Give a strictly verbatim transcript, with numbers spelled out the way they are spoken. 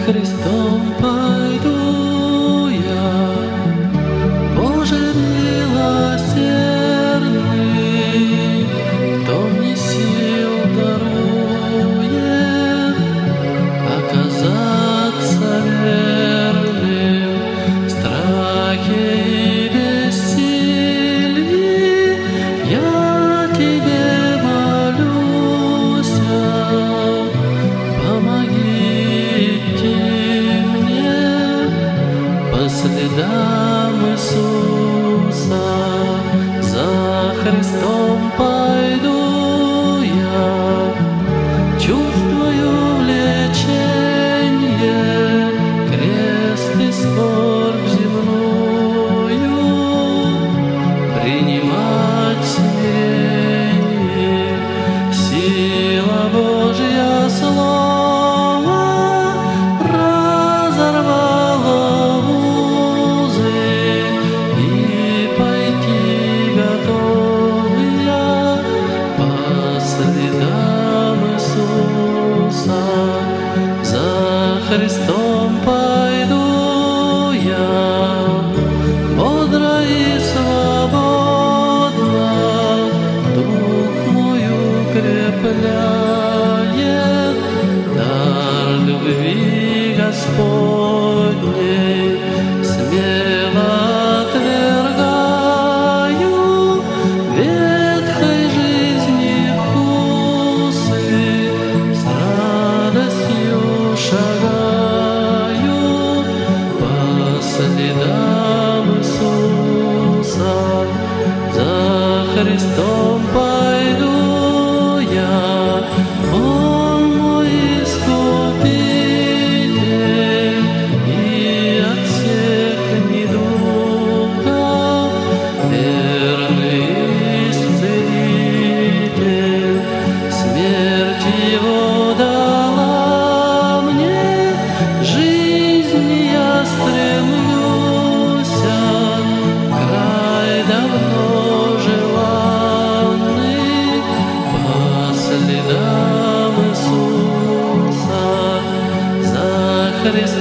Христом пойду я, Боже милосердный, кто мне сил дарует оказаться верным в страхе и бессилии. Я Тебе молюсь, помоги мне по следам Иисуса. За Христом пойду я, чувствую влечение, крест и скорбь земную принимать смирение. Сила Божья слова разорвала узы, и пойти готов я по следам Иисуса. За Христом пойду я, бодро и свободно, дух мой укрепляет дар любви Господней. Смело отвергаю ветхой жизни вкусы, с радостью шагаю по следам Иисуса. За Христом пойду я, Он мой искупитель, и от всех недугов верный исцелитель. Смерть Его дала мне, жизнь я стремлюсь, край давно желанный по следам Иисуса. За Христом